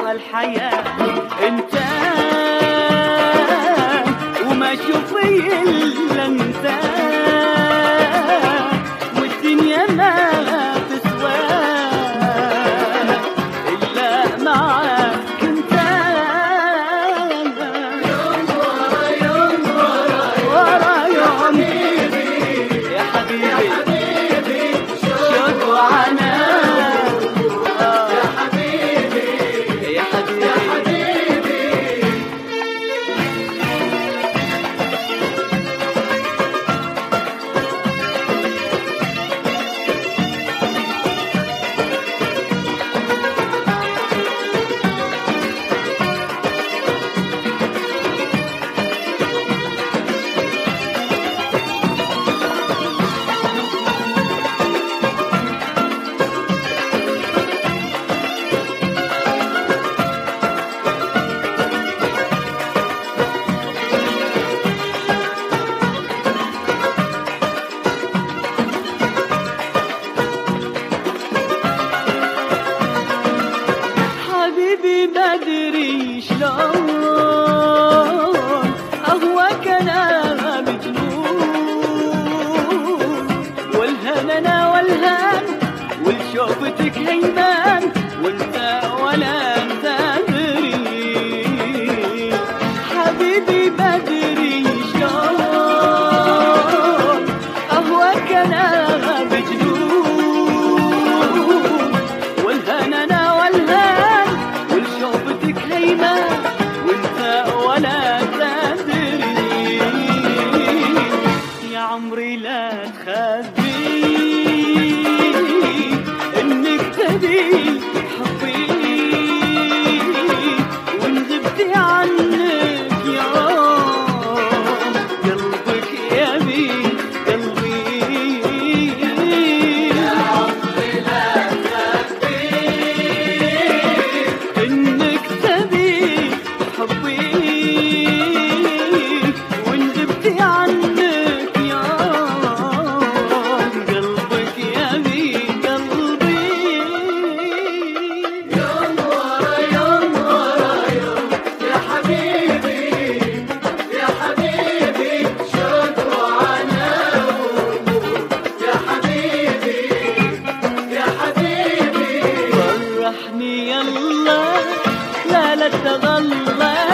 على الحياة انت وما شوفي الا انت والدنيا ما تسوى الا معاك انت يوم ورا يوم ورا يوم يا حبيبي شوق وعناء حبيبي ما ادري شلون اهواك انا مجنون والهن انا والهن ولشوفتك هيمان وانت ولا تدري حبيبي ما ادري شلون اهواك انا مجنون والهن انا وانت ولا تدري يا عمري لا تخبي انك تبي حبي وان غبتي عنك يوم قلبك يبي قلبي يا عمري لا تخبي انك تبي حبي وان غبتي عنك يوم قلبك يبي قلبي يوم ورا يوم يا حبيبي شوق وعناء يا حبيبي فرحني يلا لا تغلى